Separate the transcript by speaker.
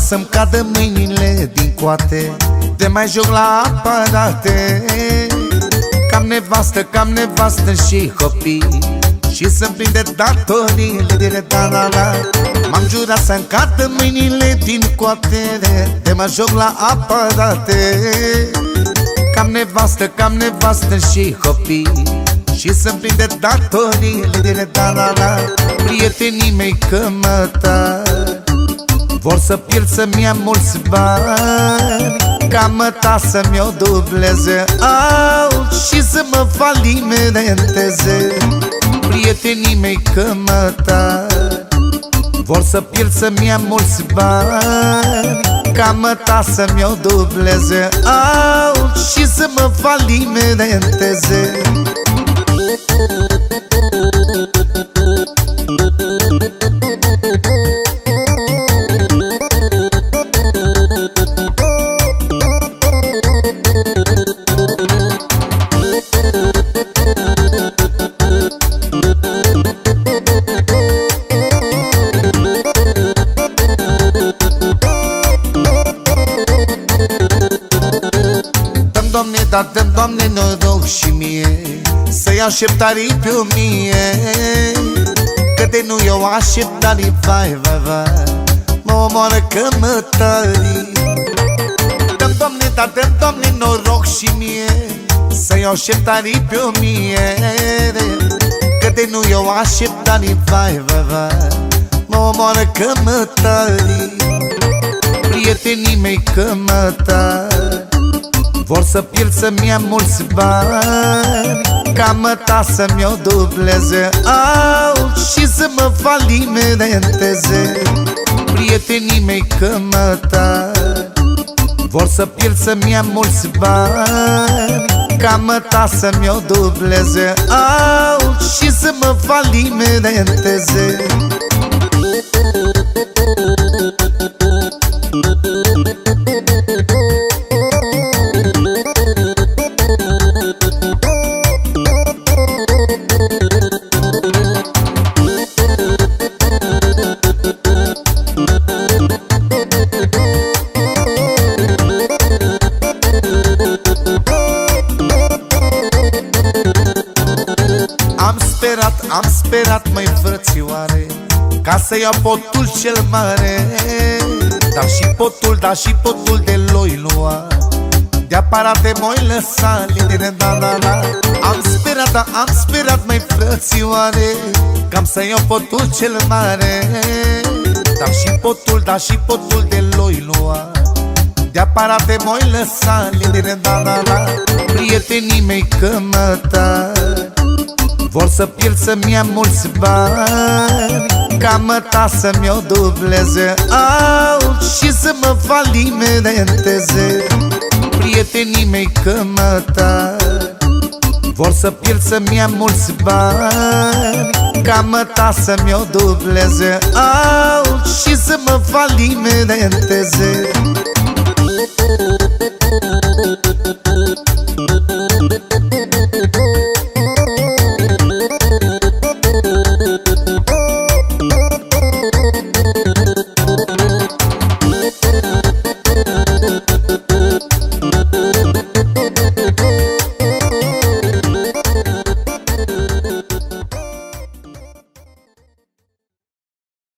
Speaker 1: să-mi cadă mâinile din coate, te mai joc la aparate. Cam nevastă și copii, și să-mi prinde datoriile de la. M-am jurat să-mi cadă mâinile din coate, te mai joc la aparate. Cam nevastă și copii, și să-mi prinde datoriile de la. Prietenii mei cămătari vor să pierd, să-mi ia mulți bani, ca măta să-mi o dubleze, au, și să mă falimenteze. Prietenii mei cămătari vor să pierd, să-mi ia mulți bani, ca măta să-mi o dubleze, au, și să mă falimenteze. Dă-mi, Doamne, noroc și mie să iau așteptarii pe o mie, că de nu eu așteptarii, vai, mă omoară cămătarii. Dă-mi, Doamne, noroc și mie să iau așteptarii pe o mie, că de nu eu așteptarii, vai, mă omoară cămătarii. Prietenii mei cămătari vor să pierd, să-mi ia mulți bani, ca măta să-mi o dubleze, au, și să mă falimenteze. Prietenii mei cămătari vor să pierd, să-mi ia mulți bani, ca măta să-mi o dubleze, au, și să mă falimenteze. Am sperat, măi frățioare, ca să iau potul cel mare, dar și potul de loi lua, de aparate moi lăsa linile, la. Am sperat, măi frățioare, cam să iau potul cel mare, dar și potul de loi lua, de aparate moi lăsa linile, la. Prietenii mei cămătari vor să pierd, să-mi ia mulți bani, ca măta să-mi o dubleze, au, și să mă falimenteze. Prietenii mei cămătari vor să pierd, să-mi ia mulți bani, ca măta să-mi o dubleze, au, și să mă falimenteze.